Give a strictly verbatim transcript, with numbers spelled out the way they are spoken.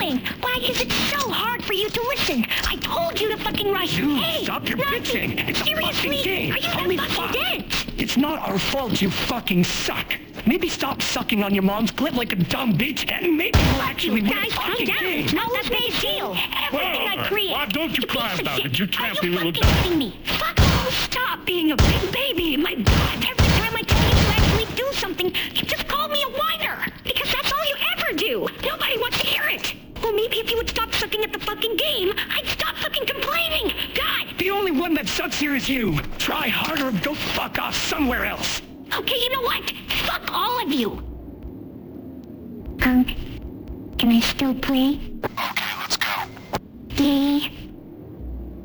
doing? Why is it so hard for you to listen? I told you to fucking rush. Dude, hey, stop your nothing. bitching. It's a Seriously? fucking game. Are you Holy that fucking fuck. dead? It's not our fault you fucking suck. Maybe stop sucking on your mom's clit like a dumb bitch, and maybe we'll actually win a Guys, calm fucking down. game. It's not that big deal. Everything I create. Why don't you cry piece of about shit. it, you Are trampy you little fucking dog? kidding me? Fuck off. Stop being a big baby in my butt. Every time I tell you to actually do something, you just call me a whiner. Because that's all you ever do. Nobody wants to hear it. Well, maybe if you would stop sucking at the fucking game, I'd stop fucking complaining. God. The only one that sucks here is you. Try harder or go fuck off somewhere else. Okay, you know what? Fuck all of you. Um, can I still play? Okay, let's go. Yay.